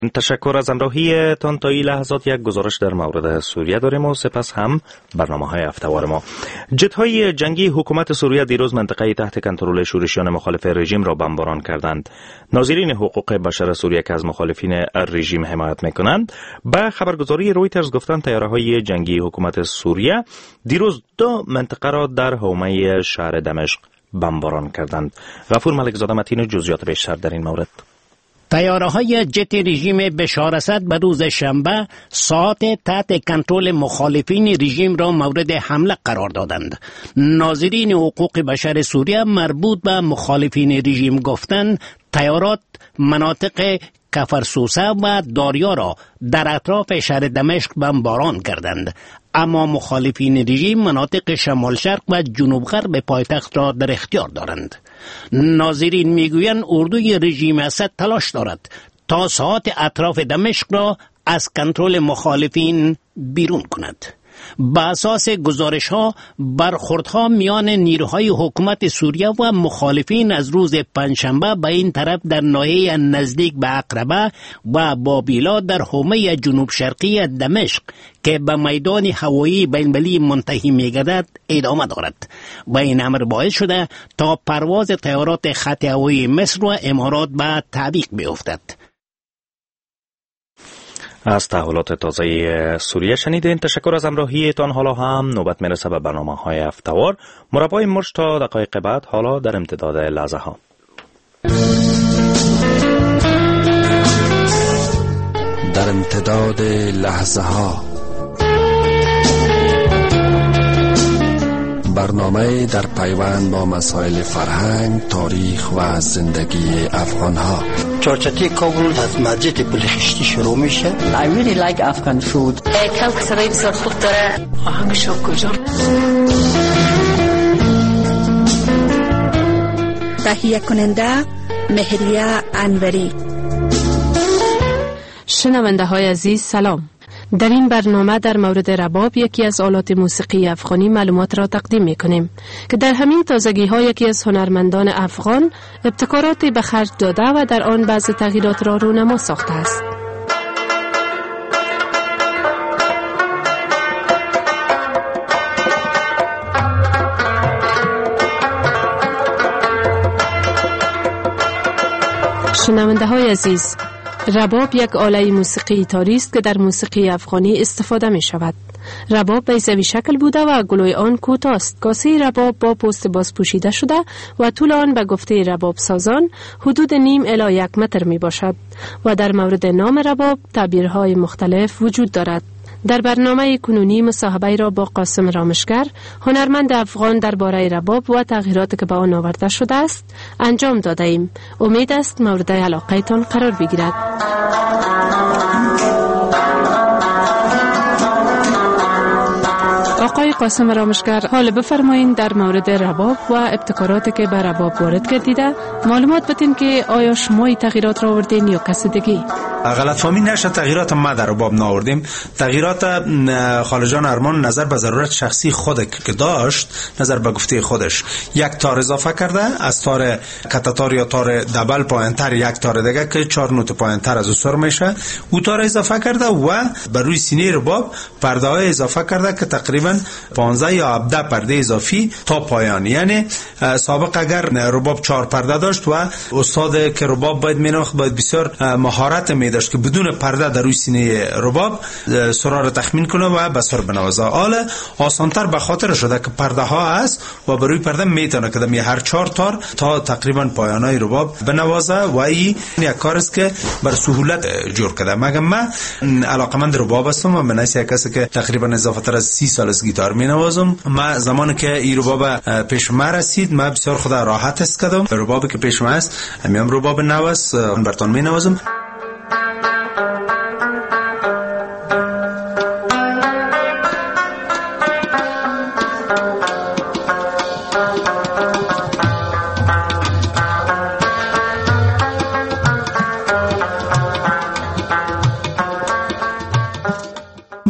تشکر از همراهیتان. تا این لحظات یک گزارش در مورد سوریه داریم و سپس هم برنامه‌های هفته‌وار ما. جت‌های جنگی حکومت سوریه دیروز منطقه تحت کنترل شورشیان مخالف رژیم را بمباران کردند. ناظرین حقوق بشر سوریه که از مخالفین رژیم حمایت می‌کنند به خبرگزاری رویترز گفتند طیاره‌های جنگی حکومت سوریه دیروز 2 منطقه را در حومه شهر دمشق بمباران کردند. غفور ملکزاده متین جزئیات بیشتر در این مورد. طیاره‌های جت رژیم بشار اسد به روز شنبه ساعت تحت کنترل مخالفین رژیم را مورد حمله قرار دادند. ناظرین حقوق بشر سوریه مربوط به مخالفین رژیم گفتند طیارات مناطق کفرسوسه و داریا را در اطراف شهر دمشق بمباران کردند، اما مخالفین رژیم مناطق شمال شرق و جنوب غرب پایتخت را در اختیار دارند. ناظرین میگویند اردوی رژیم اسد تلاش دارد تا ساحات اطراف دمشق را از کنترل مخالفین بیرون کند. با اساس گزارش ها برخوردها میان نیروهای حکومت سوریه و مخالفین از روز پنجشنبه به این طرف در ناحیه نزدیک به عقربه و بابیلا در حومه جنوب شرقی دمشق که به میدان هوایی بین‌المللی منتهی می‌گردد ادامه دارد و این امر باعث شده تا پرواز طیارات خط هوایی مصر و امارات به تعویق بیفتد. از تحولات تازه سوریه شنیدین. تشکر از همراهیتان. حالا هم نوبت میرسه به برنامه‌های هفته‌وار. مربای مرج تا دقایق بعد. حالا در امتداد لحظه ها. در امتداد لحظه ها، برنامه در پیوند با مسائل فرهنگ، تاریخ و زندگی افغان ها. چارچتی کابل از مسجد بلخشتی شروع میشه. I really like Afghan food. کلک سرای بسیار خوب داره. آهنگش کجا؟ تهیه کننده مهریه انوری. شنونده های عزیز سلام. در این برنامه در مورد رباب، یکی از آلات موسیقی افغانی، معلومات را تقدیم می‌کنیم که در همین تازگی‌ها یکی از هنرمندان افغان ابتکاراتی به خرج داده و در آن بعض تغییرات را رونما ساخته است. شنونده های عزیز، رباب یک آله موسیقی تاری است که در موسیقی افغانی استفاده می شود. رباب بیضوی شکل بوده و گلوی آن کوتاه است. کاسه رباب با پوست باز پوشیده شده و طول آن به گفته رباب سازان حدود 0.5 الی 1 متر می باشد و در مورد نام رباب تعبیرهای مختلف وجود دارد. در برنامه کنونی مصاحبه را با قاسم رامشگر، هنرمند افغان درباره رباب و تغییراتی که به آن آورده شده است انجام داده ایم. امید است مورد علاقه تان قرار بگیرد. آقای قاسم رامشگر، حال بفرمایید در مورد رباب و ابتکاراتی که به رباب وارد گردیده معلومات بدین که آیا شما تغییرات را آوردین یا کس دیگه؟ غلط فهمی نشه، تغییرات ما در رباب نآوردیم. تغییرات خالجان ارمان نظر به ضرورت شخصی خود که داشت، نظر به گفته خودش یک تار اضافه کرده، از تار کتاتار یا تار دبل پایینتر یک تار دیگه که 4 نوت پایینتر از سر میشه او تار اضافه کرده و بر روی سینه رباب پرده های اضافه کرده که تقریبا 15 یا 17 پرده اضافی تا پایان. یعنی سابق اگر رباب 4 پرده داشت و استاد که رباب باید میناخت باید بسیار مهارت می داشت که بدون پرده در روی سینه رباب سرا را تخمین کنه و به سر بنوازه. حالا آسانتر به خاطر شده که پرده ها هست و بر روی پرده میتونه که دمی هر 4 تار تا تقریبا پایانای رباب بنوازه و این یک کار است که بر سهولت جور کرده. مگه من علاقمند رباب هستم و من یک کسی که تقریبا اضافه تر از 30 سال از گیتار می نوازم. من زمانی که این رباب پیش من رسید من بسیار خود راحت حس کردم. ربابی که پیش من است همین رباب نو است، برتون می نوازم.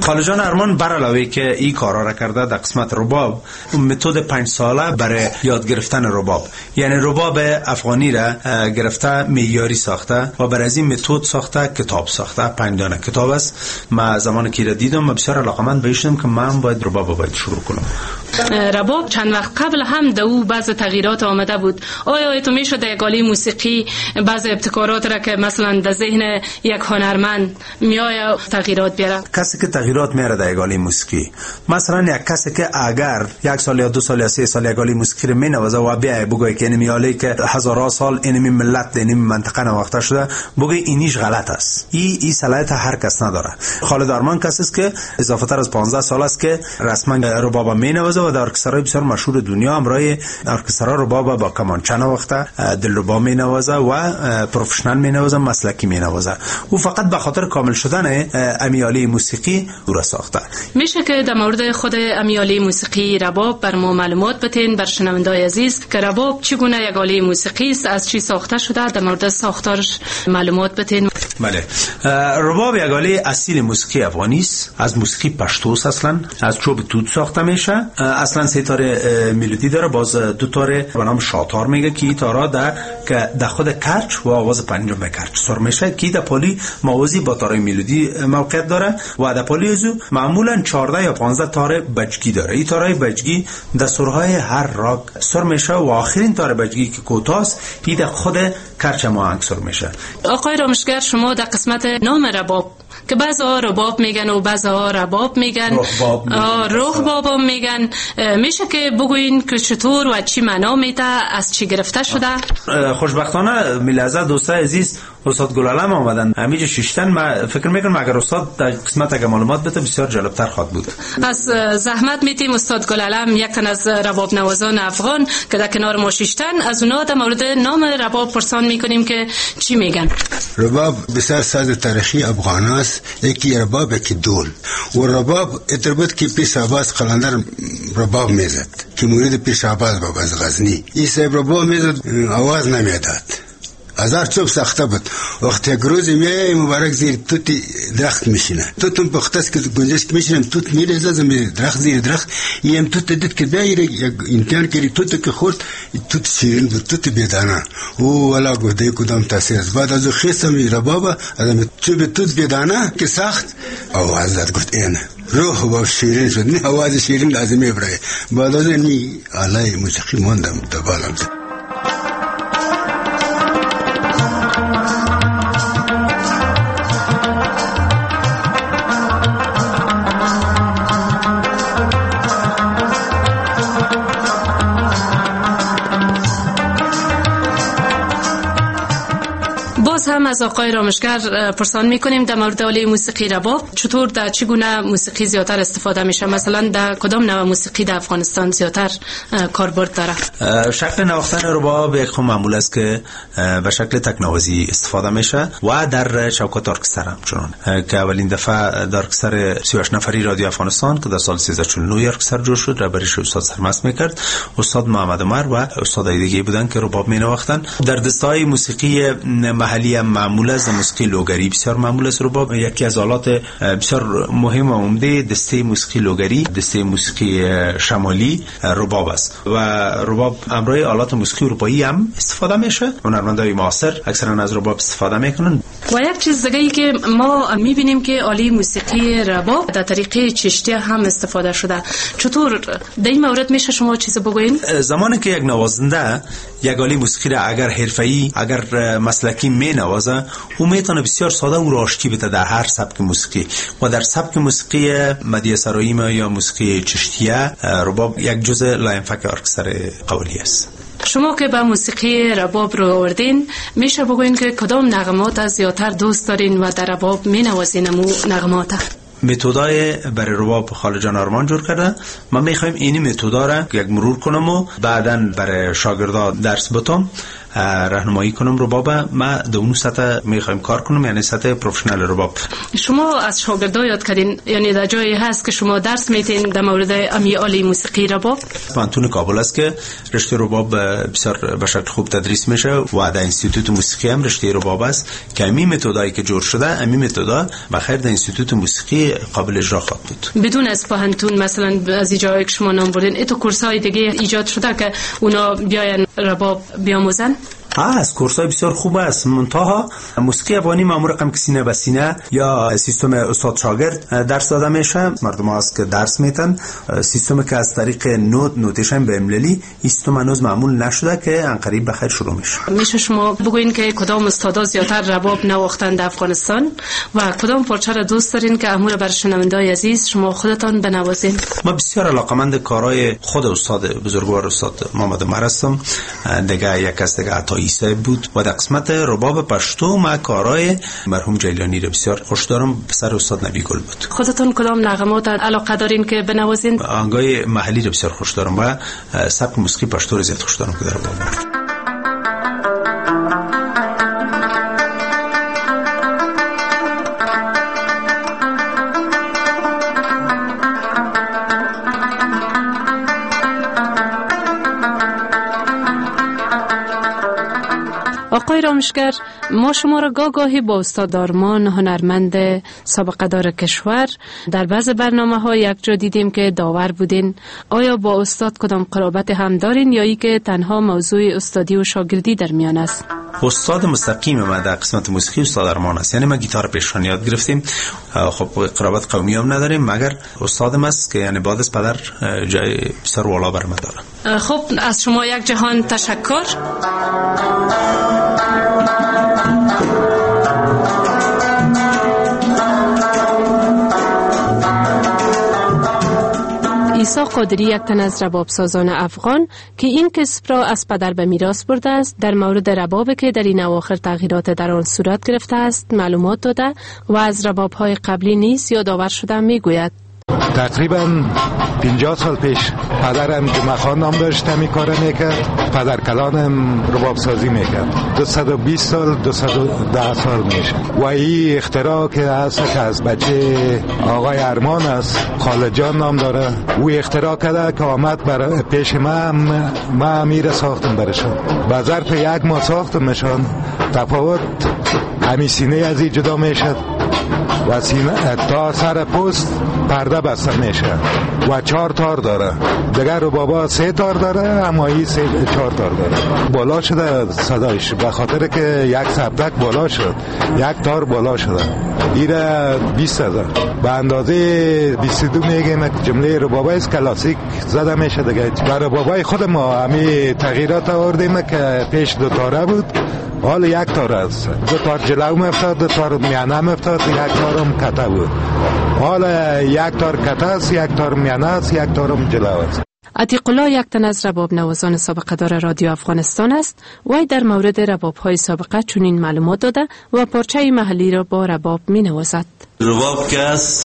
خاله جان ارمان بر علاوه که این کارا را کرده در قسمت رباب، متد 5 ساله برای یاد گرفتن رباب، یعنی رباب افغانی را گرفته معیاری ساخته و بر از این متد ساخته کتاب ساخته. 5 دانه کتاب است. من زمانی که را دیدم بسیار علاقمند بشدم که من باید رباب شروع کنم. رباب چند وقت قبل هم در او بعض تغییرات آمده بود. آیا تو میشد یک آله موسیقی بعض ابتکارات را که مثلا در ذهن یک هنرمند میآید تغییرات بیاره؟ کسی که تغییرات میاره در یک آله موسیقی، مثلا یک کسی که اگر 1 سال یا 2 سال یا 3 سال یک آله موسیقی رو مینوازه و بیا بگه که اینمی آله که هزارها سال اینمی ملت اینمی منطقه نواخته شده، بگه اینیش غلط است. این صلاحیت هر کس نداره. خالد ارمان کسی است که اضافه تر از 15 سال است که رسما رباب مینوازه و در ارکسترهای بسیار مشهور دنیا همراه ارکسترها رباب با کمانچه نواخته، دلربا مینوازه و پروفشنال مینوازه، مسلکی مینوازه. او فقط به خاطر کامل شدن امیالی موسیقی او ساخته. میشه که در مورد خود امیالی موسیقی رباب بر ما معلومات بتین بر شنوندگان عزیز که رباب چگونه یک آله موسیقی است، از چی ساخته شده، در مورد ساختارش معلومات بتین؟ بله، رباب یک آله اصیل موسیقی افغانی است، از موسیقی پشتو است. اصلا از چوب توت ساخته میشه. اصلا 3 تار ملودی داره، باز 2 تار به نام شاتار میگه که این تارا در خود کرچ و آواز پنجم کرچ سر میشه که در پالی موازی با تارای ملودی موقعیت داره و در پالی ازو معمولا 14 یا 15 تار بجگی داره. این تارای بجگی در سرهای هر راگ سر میشه و آخرین تار بجگی که کوتاست این در خود کرچ ماهنگ سر میشه. آقای رامشگر، شما در قسمت نام رباب که بعضا رباب میگن و بعضا رباب میگن، رباب میگن، میشه که بگوین که چطور و چی معنا میده، از چی گرفته شده؟ خوشبختانه میلازه دوستای عزیز استاد گلالم آمدن همینجا شیشتن. من فکر میکنم اگر استاد در قسمت اگه معلومات بده بسیار جالبتر خواهد بود. از زحمت میتیم استاد گلالم یک تن از رباب نوازان افغان که در کنار ما شیشتن، از اونا در مورد نام رباب پرسان میکنیم که چی میگن. رباب بسیار ساز تاریخی افغان است. یکی رباب یکی دول و رباب اتربط که پیش آواز قلندر رباب میزد که مورد پیش آواز باب از غزنی این صاحب رباب میزد، آواز نمیداد، هزار چوب ساخته بود. وقتی یک روزی میای مبارک زیر توتی درخت میشینه، توتم پختست که گنجش میشینم، توت میریزه زمین درخت زیر درخت. این توت دید که دایر یک امتحان کردی، توت که خورد توت شیرین بود، توت بیدانه. او والا گفته کدام تاثیر است. بعد از خیسم رباب از چوب توت بیدانه که ساخت آواز داد، گفت اینه روح و شیرین شد. نه آواز شیرین لازمه برای بعد از این آله موسیقی موندم دبالم. هم از آقای رامشگر پرسان میکنیم در مورد آله موسیقی رباب چطور در چگونه موسیقی زیادتر استفاده میشه، مثلا در کدام نوع موسیقی در افغانستان زیادتر کاربرد داره؟ شکل نواختن رباب یک خو معمول است که به شکل تکنوازی استفاده میشه و در چوکات ارکستر هم، چون که اولین دفعه در ارکستر 38 نفری رادیو افغانستان که در سال 1349 ارکستر جور شد رهبریش استاد سرمست میکرد استاد محمد عمر و استادای دیگه بودن که رباب مینواختن. در دسته‌های موسیقی محلی معمول است، موسیقی لوگری بسیار معمول است. رباب یکی از آلات بسیار مهم و عمده دسته موسیقی لوگری، دسته موسیقی شمالی رباب است و رباب همراه آلات موسیقی اروپایی هم استفاده میشه. هنرمندای معاصر اکثرا از رباب استفاده میکنن. و یک چیز دیگه ای که ما میبینیم که آله موسیقی رباب در طریقه چشتی هم استفاده شده. چطور در این مورد میشه شما چیز بگوین؟ زمانی که یک نوازنده یک آله موسیقی را اگر حرفه‌ای اگر مسلکی مینوازه او میتونه بسیار ساده او را آشتی بده در هر سبک موسیقی و در سبک موسیقی مدیه سرایی یا موسیقی چشتیه رباب یک جزء لاینفک ارکستر قولی است. شما که به موسیقی رباب رو آوردین میشه بگوین که کدام نغمات زیادتر دوست دارین و در رباب مینوازین امو نغمات؟ متدای برای رباب خاله جان ارمان جور کرده. ما میخوایم این متدا را یک مرور کنم و بعداً برای شاگردا درس بتم. راهنمایی کنم رباب، ما در اون سطح میخوایم کار کنم، یعنی سطح پروفشنال رباب. شما از شاگردا یاد کردین، یعنی در جایی هست که شما درس میتین در مورد امی عالی موسیقی رباب؟ پانتون کابل است که رشته رباب بسیار به شکل خوب تدریس میشه و در انستیتوت موسیقی هم رشته رباب است که امی متدایی که جور شده، امی متدا بخیر در انستیتوت موسیقی قابل اجرا خواهد بود. بدون از پانتون مثلا از جایی که شما نام بردین، ایتو کورسای دیگه ایجاد شده که اونا بیاین رباب بیاموزن؟ از کورسای بسیار خوب است، منتها موسیقی افغانی معمولا رقم سینه به سینه یا سیستم استاد شاگرد درس داده میشه. مردم هست که درس میتن، سیستمی که از طریق نوتیشن به املالی سیستم هنوز معمول نشده که ان قریب بخیر شروع میشه. میشه شما بگوین که کدام استادا زیاتر رباب نواختن در افغانستان و کدام پارچه را دوست دارین که امور بر شنونده‌های عزیز شما خودتان بنوازین؟ ما بسیار علاقمند کارهای خود استاد بزرگوار استاد محمد عمر هستم، دیگه یک از دیگه عیسی بود و در قسمت رباب پشتو ما کارهای مرحوم جیلانی رو بسیار خوش دارم، پسر استاد نبی گل بود. خودتون کدام نغمات علاقه دارین که بنوازین؟ آهنگای محلی رو بسیار خوش دارم و سبک موسیقی پشتو رو زیاد خوش دارم که در رباب. آقای رامشگر، ما شما را گاهی با استاد آرمان، هنرمند سابقه دار کشور، در بعض برنامه‌ها یک جا دیدیم که داور بودین. آیا با استاد کدام قرابت هم دارین یا ای که تنها موضوع استادی و شاگردی در میان است؟ استاد مستقیم ما در قسمت موسیقی استاد آرمان است، یعنی ما گیتار پیشانی یاد گرفتیم. خب قرابت قومی هم نداریم، مگر استادم است که یعنی بعد از پدر جای بسیار والا بر ما داره. خب از شما یک جهان تشکر. عیسی قادری یک تن از رباب سازان افغان که این کسب را از پدر به میراث برده است، در مورد رباب که در این اواخر تغییرات در آن صورت گرفته است معلومات داده و از رباب‌های قبلی نیز یادآور شده میگوید. تقریبا 50 سال پیش پدرم جمعخان نام داشت، همی کار میکرد. پدر کلانم رباب سازی میکرد. 220 سال 210 سال میشه و این اختراع که هست که از بچه آقای ارمان است، خالد جان نام داره، او اختراع کرده که آمد برای پیش ما میره ساختم برشان. به ظرف یک ماه ساختمشان. تفاوت همی سینه از این جدا میشد و سینه تا سر پوست پرده بسته میشه و 4 تار داره. دیگر رو بابا 3 تار داره، اما این 4 تار داره. بالا شده صدایش به خاطر که یک سبتک بالا شد، یک تار بالا شده. ایره 20,000 به اندازه 22 میگیم جمله ربابای کلاسیک زده میشه دیگه. برای ربابای خود ما همی تغییرات آوردیم که پیش 2 تاره بود، حال 1 تار است. 2 تار جلو میفتاد، 2 تار میانه میفتاد، 1 تارم کته بود. حال 1 تار کته است، 1 تار میانه است، 1 تارم جلو است. عتیق الله یک تن از رباب نوازان سابقه دار رادیو افغانستان است. وی در مورد رباب های سابقه چنین معلومات داده و پارچه محلی را با رباب می نوازد. رباب که است